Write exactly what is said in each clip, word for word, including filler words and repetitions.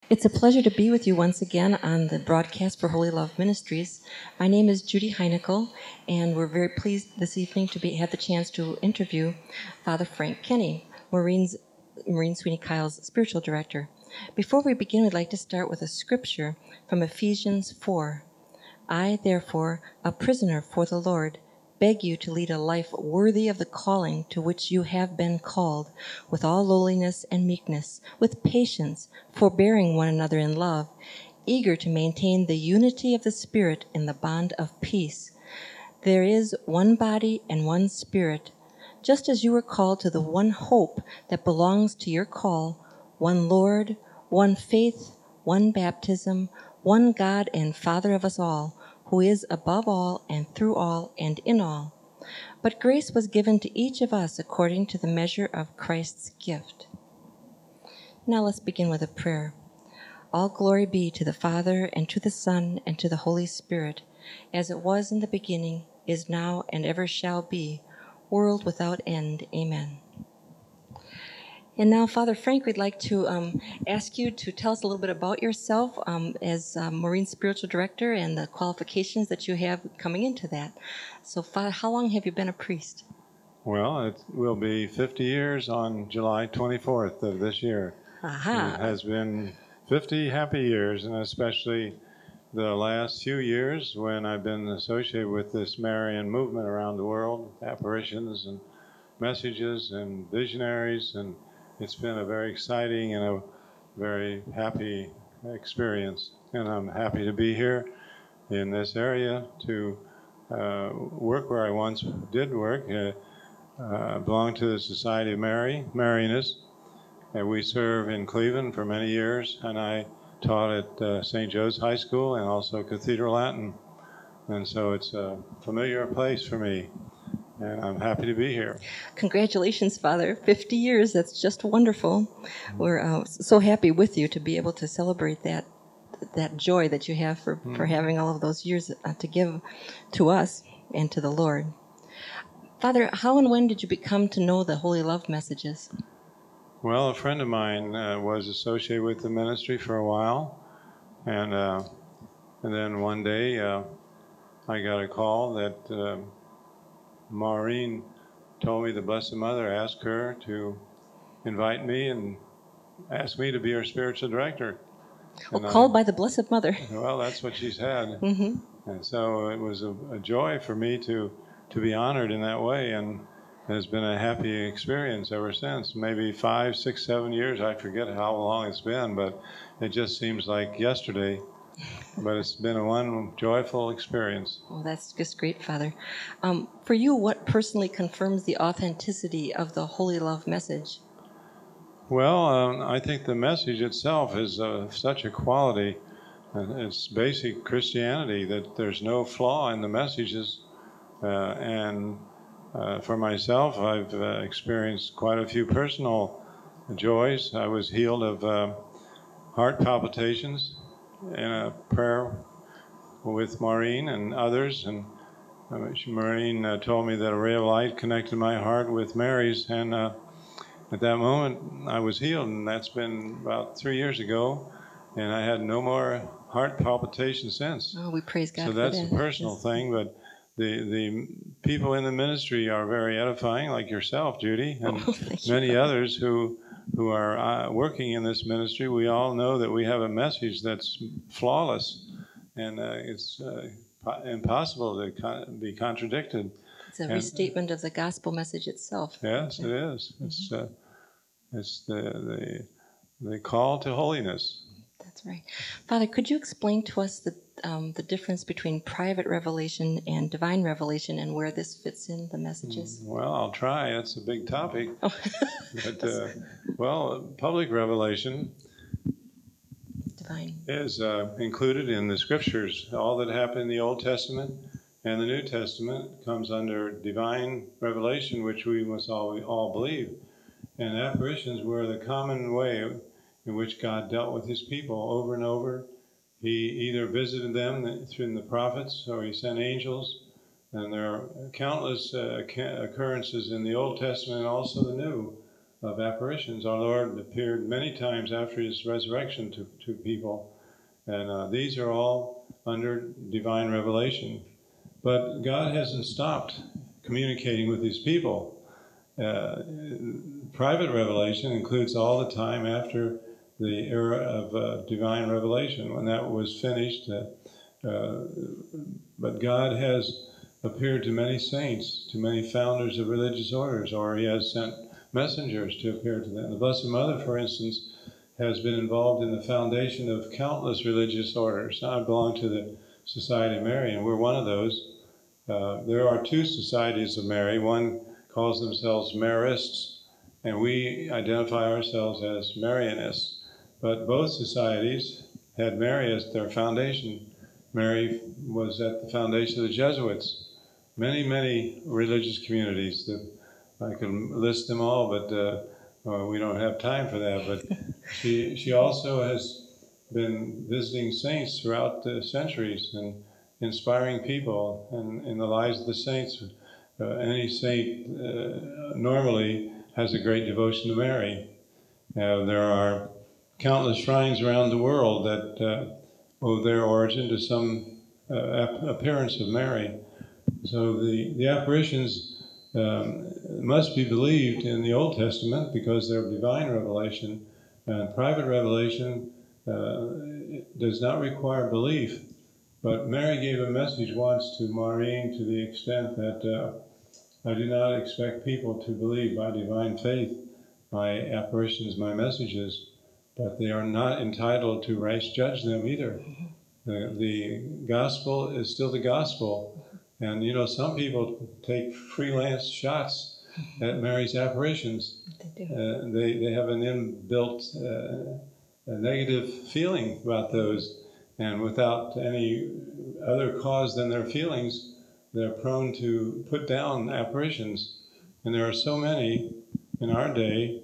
It's a pleasure to be with you once again on the broadcast for Holy Love Ministries. My name is Judy Heinickel, and we're very pleased this evening to be, have the chance to interview Father Frank Kenny, Maureen's, Maureen Sweeney Kyle's spiritual director. Before we begin, we'd like to start with a scripture from Ephesians four. I, therefore, a prisoner for the Lord, beg you to lead a life worthy of the calling to which you have been called, with all lowliness and meekness, with patience, forbearing one another in love, eager to maintain the unity of the Spirit in the bond of peace. There is one body and one Spirit, just as you were called to the one hope that belongs to your call, one Lord, one faith, one baptism, one God and Father of us all, who is above all and through all and in all. But grace was given to each of us according to the measure of Christ's gift. Now let's begin with a prayer. All glory be to the Father, and to the Son, and to the Holy Spirit, as it was in the beginning, is now, and ever shall be, world without end. Amen. And now, Father Frank, we'd like to um, ask you to tell us a little bit about yourself um, as um, Maureen's spiritual director and the qualifications that you have coming into that. So, Father, how long have you been a priest? Well, it will be fifty years on July twenty-fourth of this year. Aha. It has been fifty happy years, and especially the last few years when I've been associated with this Marian movement around the world, apparitions and messages and visionaries, and it's been a very exciting and a very happy experience. And I'm happy to be here in this area to uh, work where I once did work. Uh, uh, belong to the Society of Mary, Marianists, and we serve in Cleveland for many years, and I taught at uh, Saint Joe's High School and also Cathedral Latin, and so it's a familiar place for me. And I'm happy to be here. Congratulations, Father. fifty years, that's just wonderful. We're uh, so happy with you to be able to celebrate that that joy that you have for, mm. for having all of those years uh, to give to us and to the Lord. Father, how and when did you become to know the Holy Love messages? Well, a friend of mine uh, was associated with the ministry for a while, and uh, and then one day uh, I got a call that uh, Maureen told me the Blessed Mother asked her to invite me and ask me to be her spiritual director. Oh, called I, by the Blessed Mother. Well, that's what she said. Mm-hmm. And so it was a, a joy for me to, to be honored in that way, and it's been a happy experience ever since. Maybe five, six, seven years, I forget how long it's been, but it just seems like yesterday. But it's been a one joyful experience. Well, that's just great, Father. Um, for you, what personally confirms the authenticity of the Holy Love message? Well, um, I think the message itself is uh, such a quality. Uh, it's basic Christianity, that there's no flaw in the messages. Uh, and uh, for myself, I've uh, experienced quite a few personal joys. I was healed of uh, heart palpitations in a prayer with Maureen and others. And uh, Maureen uh, told me that a ray of light connected my heart with Mary's, and uh, at that moment, I was healed, and that's been about three years ago, and I had no more heart palpitation since. Oh, we praise God so for that's that. a personal yes. thing, but the the people in the ministry are very edifying, like yourself, Judy, and oh, many you. others who who are uh, working in this ministry. We all know that we have a message that's flawless, and uh, it's uh, impossible to con- be contradicted. It's a restatement and, of the gospel message itself. Yes, it is. Mm-hmm. It's uh, it's the, the the call to holiness. That's right, Father. Could you explain to us the um, the difference between private revelation and divine revelation, and where this fits in the messages? Well, I'll try. It's a big topic. Oh. but uh, well, public revelation divine is uh, included in the scriptures. All that happened in the Old Testament and the New Testament comes under divine revelation, which we must all, all believe. And apparitions were the common way in which God dealt with his people over and over. He either visited them through the prophets, or he sent angels. And there are countless uh, occurrences in the Old Testament and also the New of apparitions. Our Lord appeared many times after his resurrection to, to people, and uh, these are all under divine revelation. But God hasn't stopped communicating with his people. Uh, private revelation includes all the time after the era of uh, divine revelation, when that was finished. Uh, uh, but God has appeared to many saints, to many founders of religious orders, or he has sent messengers to appear to them. The Blessed Mother, for instance, has been involved in the foundation of countless religious orders. I belong to the Society of Mary, and we're one of those. Uh, there are two societies of Mary. One calls themselves Marists, and we identify ourselves as Marianists. But both societies had Mary as their foundation. Mary was at the foundation of the Jesuits. Many, many religious communities. That I could list them all, but uh, well, we don't have time for that. But she, she also has been visiting saints throughout the centuries and inspiring people and in the lives of the saints. Uh, any saint uh, normally has a great devotion to Mary. Uh, there are countless shrines around the world that uh, owe their origin to some uh, appearance of Mary. So the, the apparitions um, must be believed in the Old Testament because they're divine revelation, and private revelation uh, does not require belief. But Mary gave a message once to Maureen to the extent that uh, I do not expect people to believe by divine faith my apparitions, my messages, but they are not entitled to race judge them either. The, the gospel is still the gospel. And you know, some people take freelance shots at Mary's apparitions. They do. Uh, they, they have an inbuilt uh, a negative feeling about those. And without any other cause than their feelings, they're prone to put down apparitions. And there are so many in our day.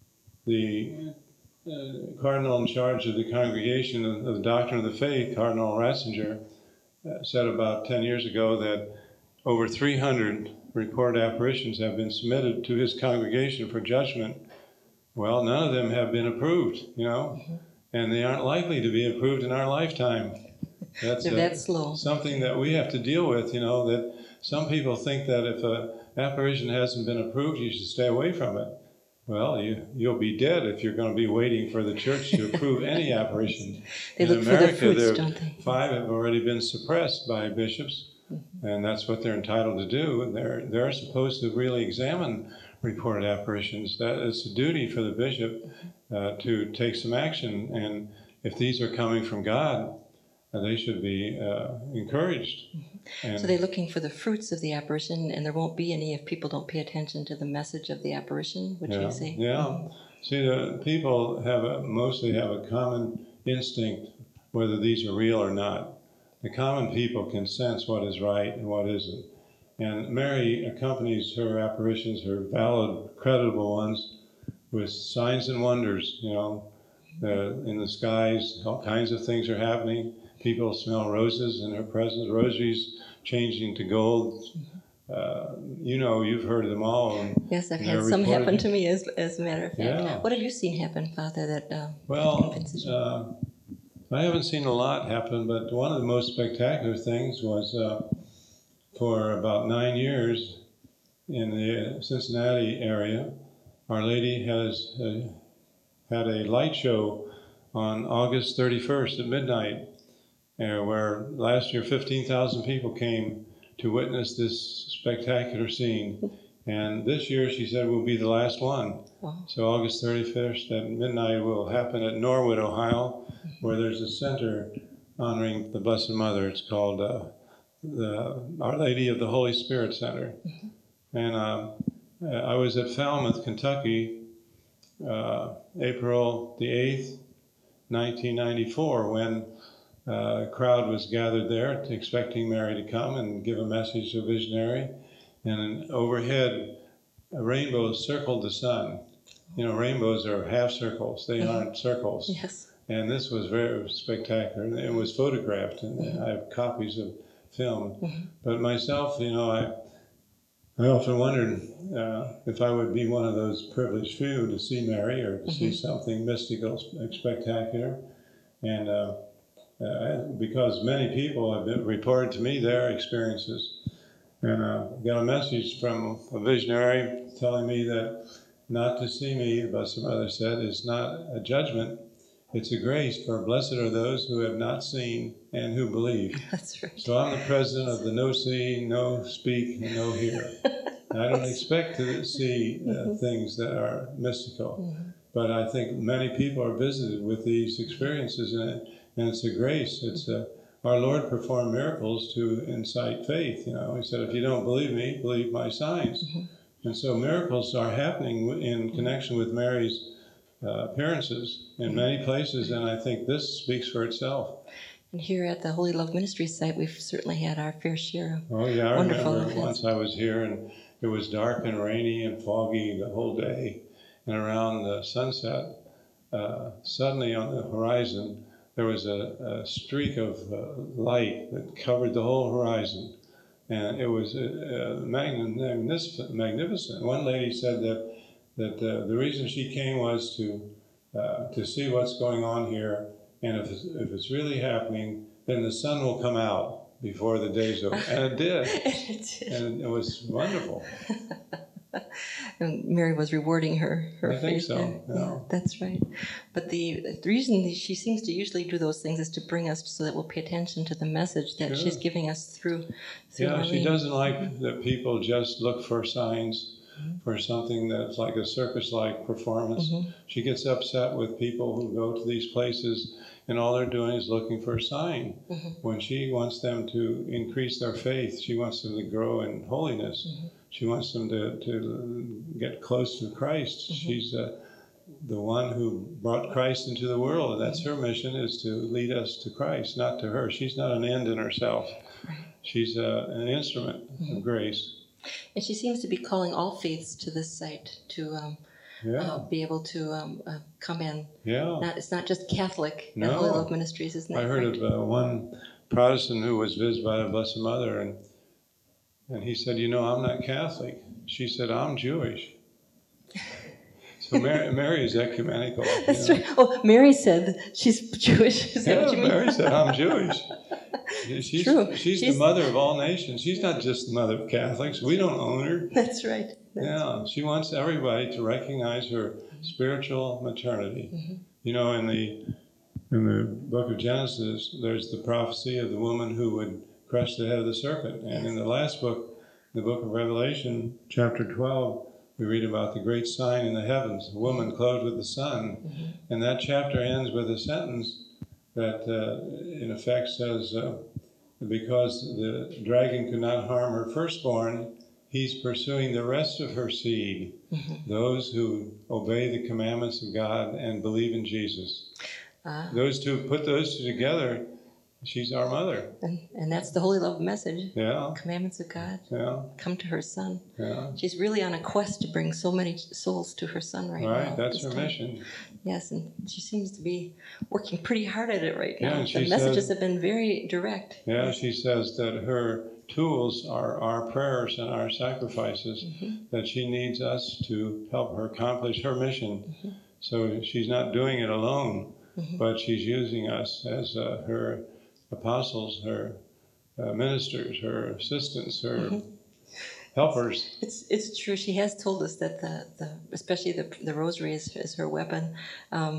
The uh, cardinal in charge of the congregation of, of the Doctrine of the Faith, Cardinal Ratzinger, uh, said about ten years ago that over three hundred reported apparitions have been submitted to his congregation for judgment. Well, none of them have been approved, you know. Mm-hmm. And they aren't likely to be approved in our lifetime. That's They're a, that slow. Something that we have to deal with, you know, that some people think that if an apparition hasn't been approved, you should stay away from it. Well, you, you'll be dead if you're going to be waiting for the church to approve any apparition. They in look America, for the fruits, there, don't they? Five have already been suppressed by bishops, mm-hmm. and that's what they're entitled to do. And they're, they're supposed to really examine reported apparitions. That is a duty for the bishop uh, to take some action. And if these are coming from God, uh, they should be uh, encouraged. Mm-hmm. So they're looking for the fruits of the apparition, and there won't be any if people don't pay attention to the message of the apparition, would yeah, you say? Yeah. Mm-hmm. See, the people have a, mostly have a common instinct whether these are real or not. The common people can sense what is right and what isn't. And Mary accompanies her apparitions, her valid, credible ones, with signs and wonders. You know, uh, in the skies, all kinds of things are happening. People smell roses in her presence, rosaries changing to gold. Uh, you know, you've heard of them all. And, yes, I've and had some reported. happen to me, as, as a matter of fact. Yeah. What have you seen happen, Father, that uh, well, convinces you? Uh, I haven't seen a lot happen, but one of the most spectacular things was uh, for about nine years in the Cincinnati area, Our Lady has uh, had a light show on August thirty-first at midnight, uh, where last year fifteen thousand people came to witness this spectacular scene. And this year, she said, will be the last one. Wow. So August thirty-first at midnight will happen at Norwood, Ohio, where there's a center honoring the Blessed Mother. It's called uh, the Our Lady of the Holy Spirit Center. Mm-hmm. And uh, I was at Falmouth, Kentucky, uh, April the eighth, nineteen ninety-four, when uh, a crowd was gathered there expecting Mary to come and give a message to a visionary. And overhead, a rainbow circled the sun. You know, rainbows are half circles. They mm-hmm. aren't circles. Yes. And this was very spectacular. It was photographed, and mm-hmm. I have copies of film. Mm-hmm. But myself, you know, I I often wondered uh, if I would be one of those privileged few to see Mary or to mm-hmm. see something mystical, spectacular. And uh, uh, because many people have been, reported to me their experiences. And I uh, got a message from a visionary telling me that not to see me, but some others said, is not a judgment. It's a grace, for blessed are those who have not seen and who believe. That's right. So I'm the president of the no see, no speak, and no hear. I don't expect to see uh, mm-hmm. things that are mystical, mm-hmm. but I think many people are visited with these experiences, and, it, and it's a grace. It's a, our Lord performed miracles to incite faith. You know, He said, if you don't believe me, believe my signs. Mm-hmm. And so miracles are happening in connection with Mary's Uh, appearances in many places, and I think this speaks for itself. And here at the Holy Love Ministry site, we've certainly had our fair share of oh, yeah, I wonderful remember events. Once I was here, and it was dark and rainy and foggy the whole day, and around the sunset, uh, suddenly on the horizon, there was a, a streak of uh, light that covered the whole horizon, and it was uh, uh, magnificent, magnificent. One lady said that that uh, the reason she came was to uh, to see what's going on here, and if it's, if it's really happening, then the sun will come out before the day's over. And it did. It did. And it was wonderful. And Mary was rewarding her. her I think faith. so. Yeah, yeah. yeah, that's right. But the, the reason that she seems to usually do those things is to bring us so that we'll pay attention to the message that Sure. she's giving us through. through yeah, Marlene. she doesn't like that people just look for signs. For something that's like a circus-like performance. Mm-hmm. She gets upset with people who go to these places and all they're doing is looking for a sign. Mm-hmm. When she wants them to increase their faith, she wants them to grow in holiness. Mm-hmm. She wants them to, to get close to Christ. Mm-hmm. She's uh, the one who brought Christ into the world, and that's her mission, is to lead us to Christ, not to her. She's not an end in herself. Right. She's uh, an instrument mm-hmm. of grace. And she seems to be calling all faiths to this site to um, yeah. uh, be able to um, uh, come in. Yeah. Not, it's not just Catholic no. at Holy Love Ministries, isn't it? I heard right? of uh, one Protestant who was visited by the Blessed Mother, and and he said, you know, I'm not Catholic. She said, I'm Jewish. So Mary, Mary is ecumenical. That's know. right. Oh, Mary said she's Jewish. Is that yeah, what you mean? Mary said, I'm Jewish. She's, True. She's, she's the mother of all nations. She's not just the mother of Catholics. We don't own her. That's right. That's yeah, right. She wants everybody to recognize her spiritual maternity. Mm-hmm. You know, in the in the book of Genesis, there's the prophecy of the woman who would crush the head of the serpent. And yes. in the last book, the book of Revelation, chapter twelve, we read about the great sign in the heavens, a woman clothed with the sun. Mm-hmm. And that chapter ends with a sentence that uh, in effect says, uh, because the dragon could not harm her firstborn, he's pursuing the rest of her seed, mm-hmm. those who obey the commandments of God and believe in Jesus. Uh, those two, put those two together, she's our mother. And, and that's the Holy Love message. Yeah. Commandments of God. Yeah. Come to her son. Yeah. She's really on a quest to bring so many souls to her son right, right now. Right, that's her time. mission. Yes, and she seems to be working pretty hard at it right now. Yeah, the messages says, have been very direct. Yeah, yes. She says that her tools are our prayers and our sacrifices, mm-hmm. that she needs us to help her accomplish her mission. Mm-hmm. So she's not doing it alone, mm-hmm. but she's using us as uh, her apostles, her uh, ministers, her assistants, her mm-hmm. helpers. It's it's true. She has told us that the, the especially the the rosary is, is her weapon. Um,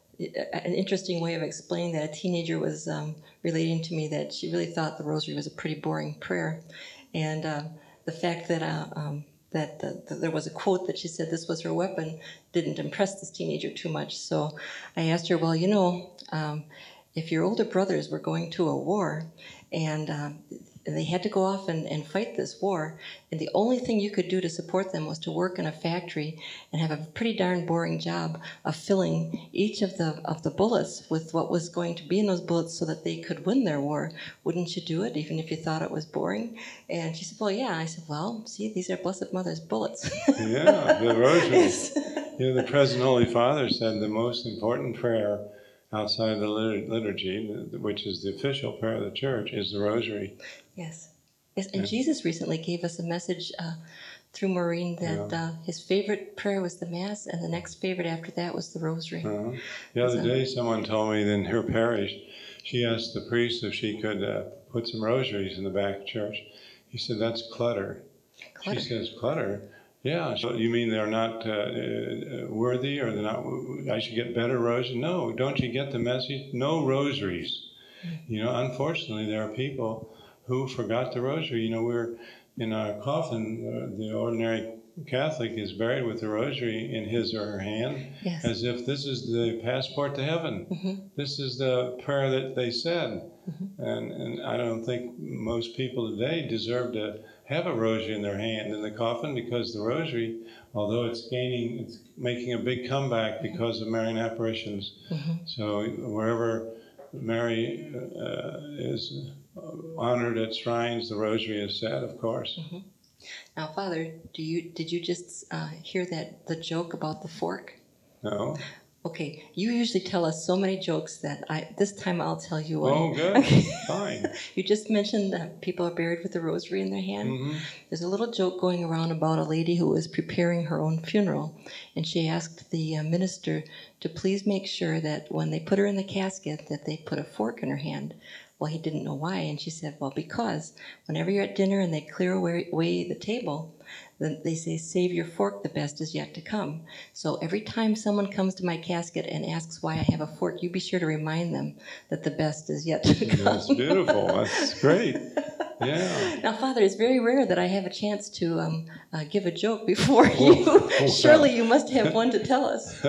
an interesting way of explaining that, a teenager was um, relating to me that she really thought the rosary was a pretty boring prayer, and uh, the fact that uh, um, that the, the, there was a quote that she said this was her weapon didn't impress this teenager too much. So I asked her, well, you know, um, if your older brothers were going to a war and um, they had to go off and, and fight this war, and the only thing you could do to support them was to work in a factory and have a pretty darn boring job of filling each of the of the bullets with what was going to be in those bullets so that they could win their war. Wouldn't you do it, even if you thought it was boring? And she said, well, yeah. I said, well, see, these are Blessed Mother's bullets. Yeah, the rosary. You know, the present Holy Father said the most important prayer outside of the liturgy, which is the official prayer of the Church, is the rosary. Yes. Yes, and yeah. Jesus recently gave us a message uh, through Maureen that Yeah. uh, his favorite prayer was the Mass, and the next favorite after that was the Rosary. Uh-huh. The other So- day, someone told me that in her parish, she asked the priest if she could uh, put some rosaries in the back church. He said, "That's clutter." Clutter. She says, "Clutter? Yeah." So you mean they're not uh, uh, worthy, or they're not? I should get better rosaries? No, don't you get the message? No rosaries. You know, unfortunately, there are people who forgot the rosary. You know, we're in our coffin. Uh, the ordinary Catholic is buried with the rosary in his or her hand, Yes. as if this is the passport to heaven. Mm-hmm. This is the prayer that they said. Mm-hmm. And, and I don't think most people today deserve to have a rosary in their hand in the coffin, because the rosary, although it's gaining, it's making a big comeback because of Marian apparitions. Mm-hmm. So wherever Mary uh, is honored at shrines, the rosary is said, of course. Mm-hmm. Now, Father, do you did you just uh, hear that the joke about the fork? No? Okay, you usually tell us so many jokes that I this time I'll tell you one. Oh, good. Fine. You just mentioned that people are buried with a rosary in their hand. Mm-hmm. There's a little joke going around about a lady who was preparing her own funeral, and she asked the uh, minister to please make sure that when they put her in the casket that they put a fork in her hand. Well, he didn't know why, and she said, well, because whenever you're at dinner and they clear away, away the table, then they say, save your fork, the best is yet to come. So every time someone comes to my casket and asks why I have a fork, you be sure to remind them that the best is yet to come. That's beautiful. That's great. Yeah. Now, Father, it's very rare that I have a chance to um, uh, give a joke before you. Oh, oh, Surely wow. you must have one to tell us.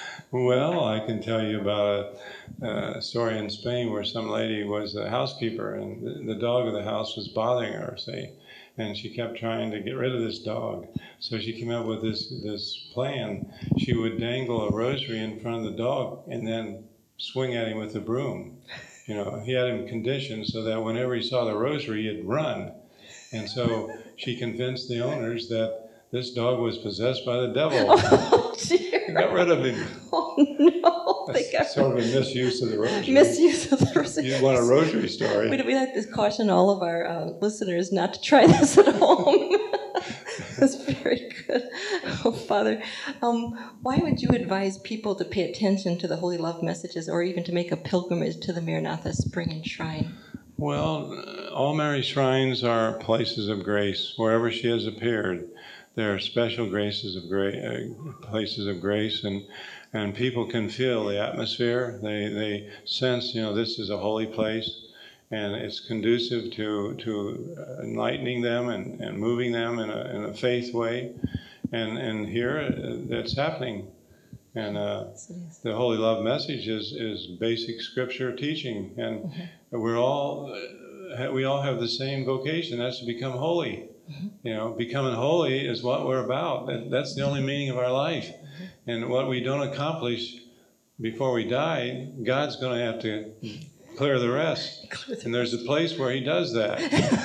Well, I can tell you about a, a story in Spain where some lady was a housekeeper, and the, the dog of the house was bothering her, see, and she kept trying to get rid of this dog. So she came up with this, this plan. She would dangle a rosary in front of the dog and then swing at him with a broom. You know, he had him conditioned so that whenever he saw the rosary, he'd run. And so she convinced the owners that this dog was possessed by the devil. Oh, dear. They got rid of him. Oh, no. They That's got sort of a misuse of the rosary. misuse of the rosary. You want a rosary story. We, we like to caution all of our uh, listeners not to try this at home. That's very good. Oh, Father, um, why would you advise people to pay attention to the Holy Love messages, or even to make a pilgrimage to the Maranatha Spring and Shrine? Well, all Mary shrines are places of grace. Wherever she has appeared, there are special graces of grace, uh, places of grace, and and people can feel the atmosphere. They they sense, you know, this is a holy place, and it's conducive to to enlightening them and, and moving them in a in a faith way, and and here uh, that's happening. And uh, Yes, it is. the Holy Love message is, is basic scripture teaching, and mm-hmm. we're all uh, we all have the same vocation. That's to become holy. Mm-hmm. You know, becoming holy is what we're about. That, that's the only meaning of our life. Mm-hmm. And what we don't accomplish before we die, God's going to have to clear the rest. And there's a place where He does that.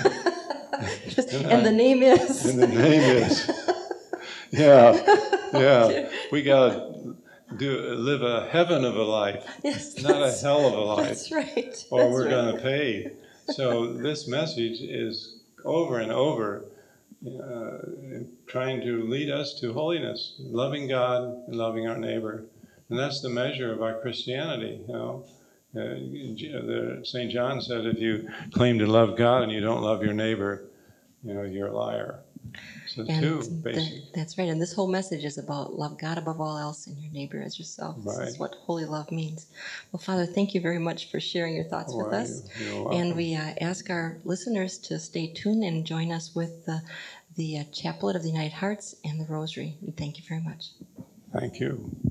And the name is. And the name is. Yeah, yeah. We gotta do live a heaven of a life, Yes, not a hell of a life. That's right. Or That's we're right. gonna pay. So this message is over and over, uh, trying to lead us to holiness, loving God and loving our neighbor, and that's the measure of our Christianity. You know, uh, Saint John said, if you claim to love God and you don't love your neighbor, you know, you're a liar. So And two th- basic. that's right. And this whole message is about love God above all else and your neighbor as yourself. This Right. is what holy love means. Well, Father, thank you very much for sharing your thoughts with Why, us. you're welcome. And we uh, ask our listeners to stay tuned and join us with the, the uh, Chaplet of the United Hearts and the Rosary. We thank you very much. Thank you.